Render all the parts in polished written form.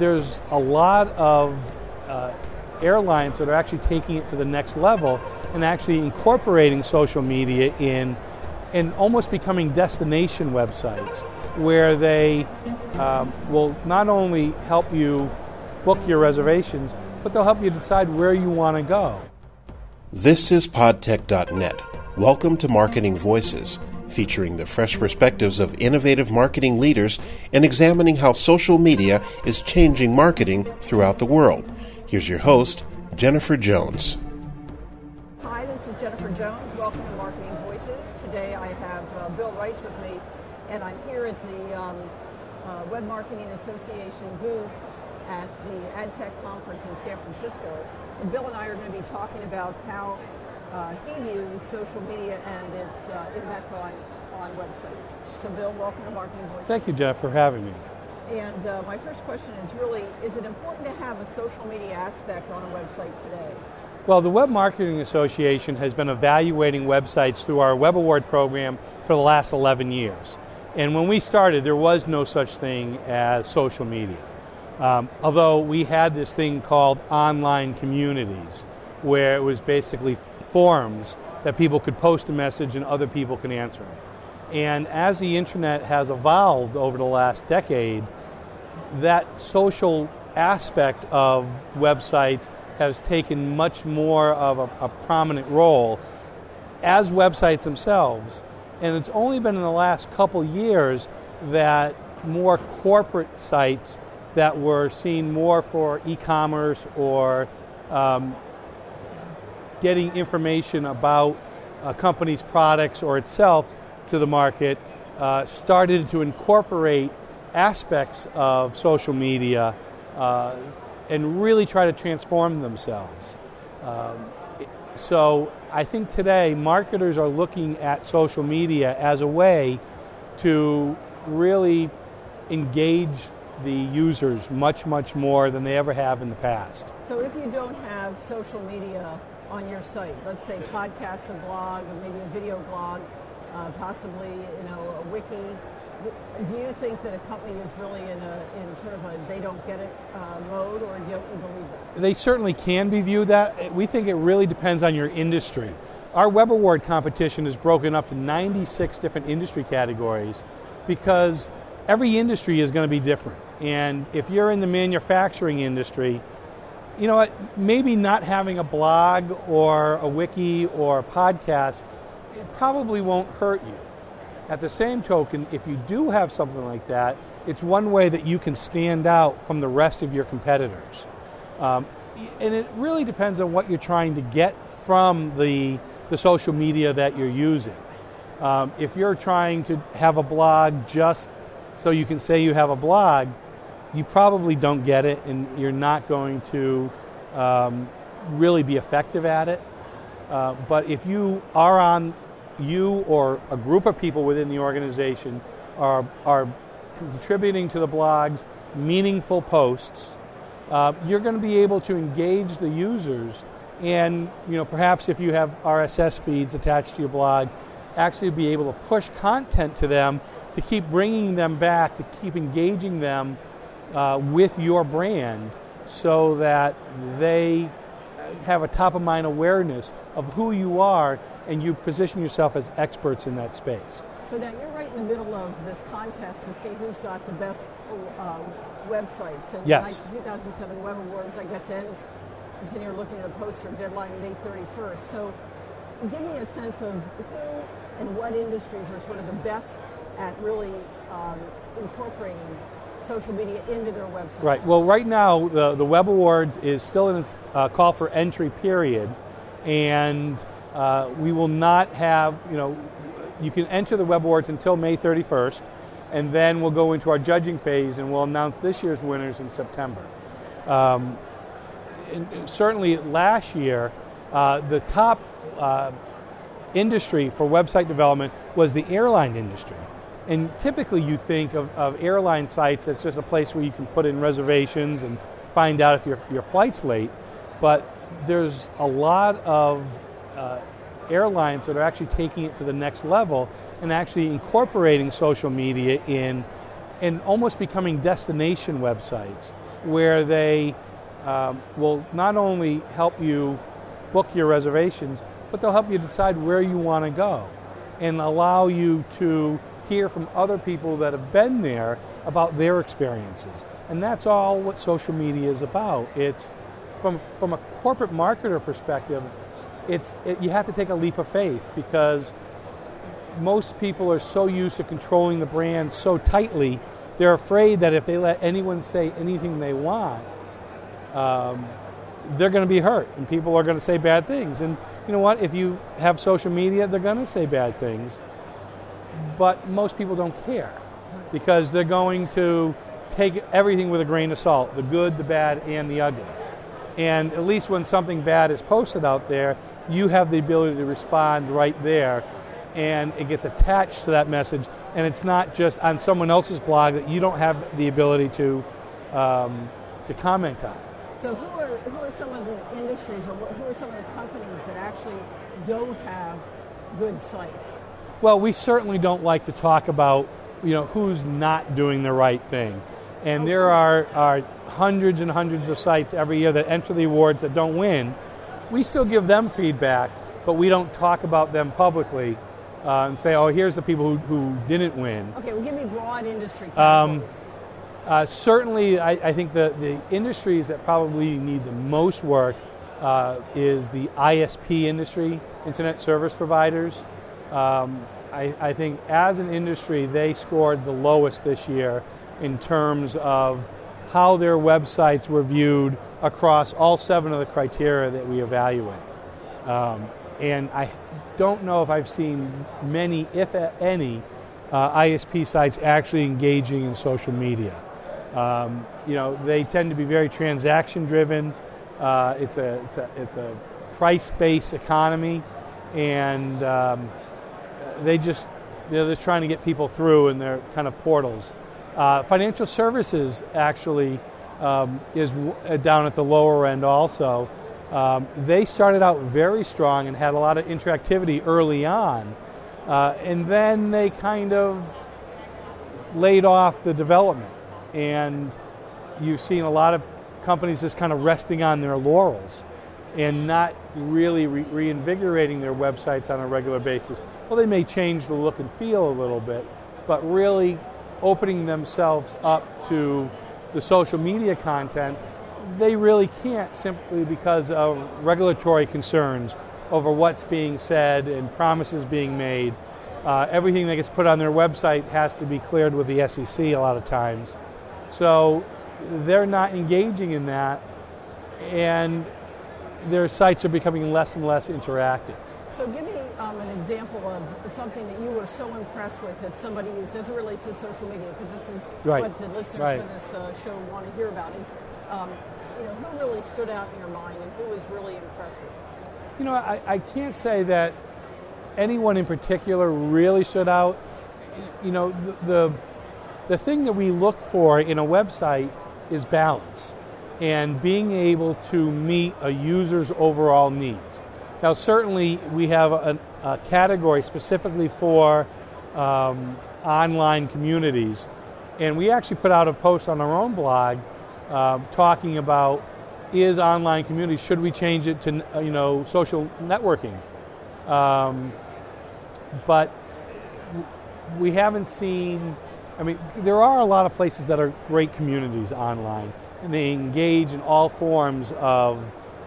there's a lot of airlines that are actually taking it to the next level and actually incorporating social media in and almost becoming destination websites where they will not only help you book your reservations, but they'll help you decide where you want to go. This is podtech.net. Welcome to Marketing Voices, featuring the fresh perspectives of innovative marketing leaders and examining how social media is changing marketing throughout the world. Here's your host, Jennifer Jones. Hi, this is Jennifer Jones. Welcome to Marketing Voices. Today I have Bill Rice with me, and I'm here at the Web Marketing Association booth at the AdTech conference in San Francisco. And Bill and I are going to be talking about how he views social media and its impact on websites. So Bill, welcome to Marketing Voices. Thank you, Jeff, for having me. And my first question is really, is it important to have a social media aspect on a website today? Well, the Web Marketing Association has been evaluating websites through our Web Award program for the last 11 years. And when we started, there was no such thing as social media. Although we had this thing called online communities, where it was basically forums that people could post a message and other people can answer them. And as the internet has evolved over the last decade, that social aspect of websites has taken much more of a prominent role as websites themselves. And it's only been in the last couple years that more corporate sites that were seen more for e-commerce or getting information about a company's products or itself to the market started to incorporate aspects of social media and really try to transform themselves. So I think today marketers are looking at social media as a way to really engage the users much, much more than they ever have in the past. So if you don't have social media on your site, let's say podcasts, a blog, or maybe a video blog, possibly a wiki, do you think that a company is really in sort of a they don't get it mode, or don't you believe that? They certainly can be viewed that. We think it really depends on your industry. Our Web Award competition is broken up to 96 different industry categories because every industry is going to be different. And if you're in the manufacturing industry, you know what, maybe not having a blog or a wiki or a podcast, it probably won't hurt you. At the same token, if you do have something like that, it's one way that you can stand out from the rest of your competitors. And it really depends on what you're trying to get from the social media that you're using. If you're trying to have a blog just so you can say you have a blog, you probably don't get it, and you're not going to really be effective at it. But if you or a group of people within the organization are contributing to the blog's meaningful posts, you're going to be able to engage the users, and perhaps if you have RSS feeds attached to your blog, actually be able to push content to them to keep bringing them back, to keep engaging them with your brand so that they have a top-of-mind awareness of who you are and you position yourself as experts in that space. So now you're right in the middle of this contest to see who's got the best websites. And yes. The 2007 Web Awards, I guess, ends. I'm sitting here looking at a poster deadline May 31st. So give me a sense of who and what industries are sort of the best at really incorporating social media into their websites. Right. Well, right now, the Web Awards is still in its call for entry period, and we will not have, you can enter the Web Awards until May 31st, and then we'll go into our judging phase, and we'll announce this year's winners in September. And certainly last year, the top industry for website development was the airline industry. And typically you think of airline sites as just a place where you can put in reservations and find out if your flight's late. But there's a lot of airlines that are actually taking it to the next level and actually incorporating social media in and almost becoming destination websites where they will not only help you book your reservations, but they'll help you decide where you want to go and allow you to hear from other people that have been there about their experiences. And that's all what social media is about. It's from a corporate marketer perspective, you have to take a leap of faith, because most people are so used to controlling the brand so tightly, they're afraid that if they let anyone say anything they want, they're going to be hurt, and people are going to say bad things. And you know what? If you have social media, they're going to say bad things. But most people don't care, because they're going to take everything with a grain of salt, the good, the bad, and the ugly. And at least when something bad is posted out there, you have the ability to respond right there, and it gets attached to that message, and it's not just on someone else's blog that you don't have the ability to comment on. So who are some of the industries, or who are some of the companies that actually don't have good sites? Well, we certainly don't like to talk about who's not doing the right thing. And there are hundreds and hundreds of sites every year that enter the awards that don't win. We still give them feedback, but we don't talk about them publicly and say, oh, here's the people who didn't win. Okay, well, give me broad industry categories. Certainly, I think the industries that probably need the most work is the ISP industry, Internet Service Providers. I think as an industry, they scored the lowest this year in terms of how their websites were viewed across all 7 of the criteria that we evaluate. And I don't know if I've seen many, if any, ISP sites actually engaging in social media. They tend to be very transaction-driven. It's a price-based economy, and they're just trying to get people through in their kind of portals. Financial services actually is down at the lower end also. They started out very strong and had a lot of interactivity early on, and then they kind of laid off the development. And you've seen a lot of companies just kind of resting on their laurels and not really reinvigorating their websites on a regular basis. Well, they may change the look and feel a little bit, but really opening themselves up to the social media content, they really can't, simply because of regulatory concerns over what's being said and promises being made. Everything that gets put on their website has to be cleared with the SEC a lot of times. So they're not engaging in that, and their sites are becoming less and less interactive. So give me an example of something that you were so impressed with that somebody used as it relates to social media, because this is what the listeners for this show want to hear about, is who really stood out in your mind and who was really impressive? I can't say that anyone in particular really stood out. The thing that we look for in a website is balance and being able to meet a user's overall needs. Now, certainly we have a category specifically for online communities, and we actually put out a post on our own blog talking about, is online community, should we change it to social networking? But we haven't seen. There are a lot of places that are great communities online, and they engage in all forms of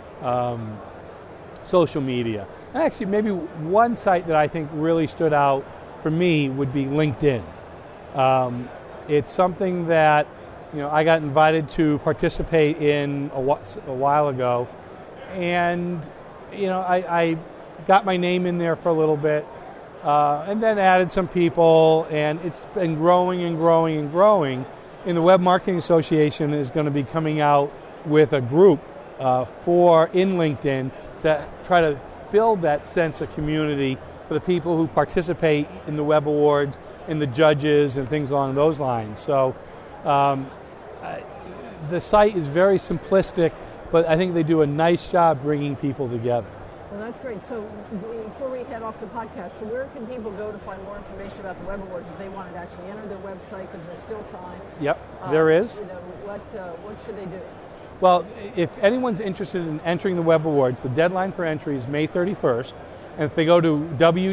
social media. And actually, maybe one site that I think really stood out for me would be LinkedIn. It's something that I got invited to participate in a while ago, and I got my name in there for a little bit. And then added some people, and it's been growing and growing and growing. And the Web Marketing Association is going to be coming out with a group in LinkedIn to try to build that sense of community for the people who participate in the Web Awards and the judges and things along those lines. So the site is very simplistic, but I think they do a nice job bringing people together. Well, that's great. So before we head off the podcast, so where can people go to find more information about the Web Awards if they wanted to actually enter their website, because there's still time? Yep, there is. what should they do? Well, if anyone's interested in entering the Web Awards, the deadline for entry is May 31st. And if they go to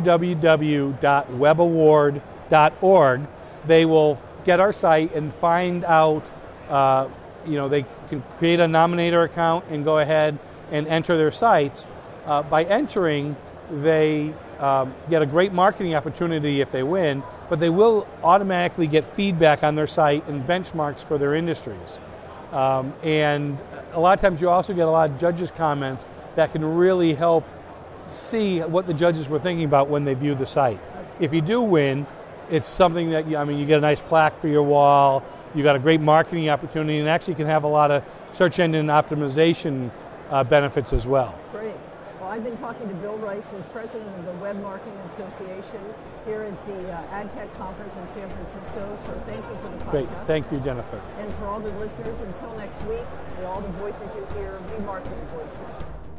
www.webaward.org, they will get our site and find out, they can create a nominator account and go ahead and enter their sites. By entering, they get a great marketing opportunity if they win, but they will automatically get feedback on their site and benchmarks for their industries. And a lot of times you also get a lot of judges' comments that can really help see what the judges were thinking about when they view the site. If you do win, it's something that, you get a nice plaque for your wall, you got a great marketing opportunity, and actually can have a lot of search engine optimization benefits as well. Great. Well, I've been talking to Bill Rice, who's president of the Web Marketing Association here at the AdTech conference in San Francisco. So thank you for the podcast. Great. Thank you, Jennifer. And for all the listeners, until next week, may all the voices you hear be marketing voices.